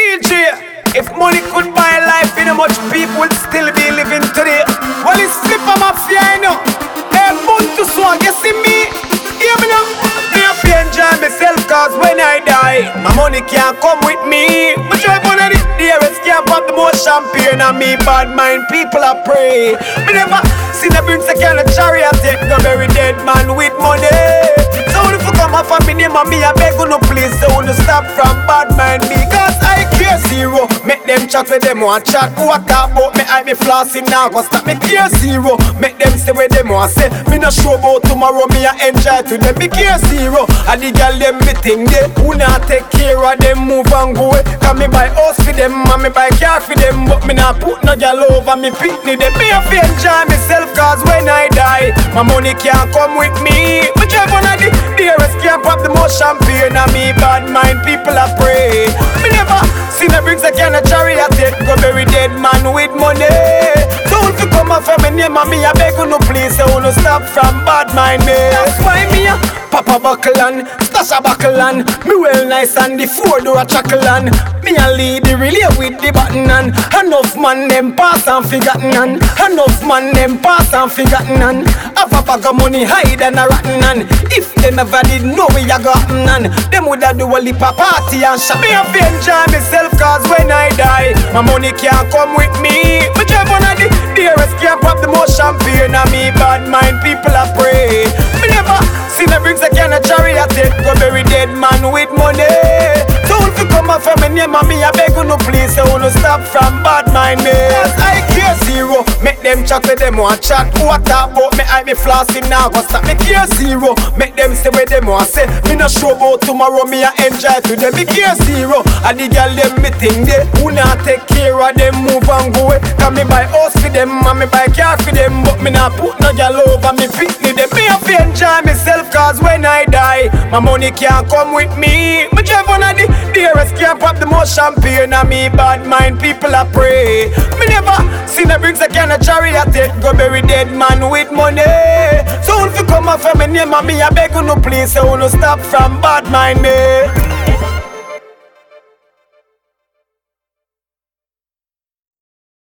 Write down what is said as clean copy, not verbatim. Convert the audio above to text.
DJ, if money could buy life, you know much people would still be living today. Well, it's flip on my piano. Hey, Buntu swag, you see me? Hear me now? Me have to enjoy myself, cause when I die, my money can't come with me. But drive one of the dearest, can't pop the most champagne. And me bad mind, people I pray. Me never seen a prince, I can't chariot, take no very dead man with money. So if you come off of me name and me, I beg you no please. So you stop from bad mind me, cause I care zero. Make them chat with them want chat. Who I talk about me, I be flossing now. Go stop me care zero. Make them say where them want say. Me no show about tomorrow, me I enjoy today. Me care zero. And the girl them me think they who not take care of them move and go. Cause me buy house for them and me buy car for them. But me not put no girl over me pitney them. Me have to enjoy myself, cause when I die, my money can't come with me. Me drive one of the dearest, can't pop the most champagne. And me bad mind, people I pray. Me never seen a bricks, I can't chariot it. Go bury dead man with money. Don't you come off of me name and me, I beg you no please. I wanna stop from bad mind me. That's why me Papa buckle on, stash a buckle on. Me well nice and the four-door a chuckle on. Me a lead the relay with the button on. Enough man them pass and forgotten on. Enough man them pass and forgotten on. Have a bag of money hide and a rotten on. If they never did know we a gotten on, them woulda do a lip a party and shop. Me have to enjoy myself, cause when I die, my money can't come with me. Me drive one of the dearest, can't pop the most champagne. And me bad mind, people I pray. Me never seen a bricks, I can't chariot it. Go bury dead man with money. So if you come off of me name and me, I beg you no please. I wanna stop from bad mind me. Cause I care zero. Make them chat with them want chat. Who I talk about me, I be flossing now. Go stop me care zero. Make them say where them want say. Me no show about tomorrow, me I enjoy today. Me care zero. And the girl them me think they who not take care of them move and go. Cause me buy house for them and me buy car for them. But me not put no girl over me pitney them. Me have to enjoy myself, cause when I die, my money can't come with me. Me drive one of the dearest, can't pop the most champagne. And me bad mind, people I pray. Me never seen a bricks, I can't chariot it. Go bury dead man with money. So if you come off of me name and me, I beg you no please. I wanna stop from bad mind me.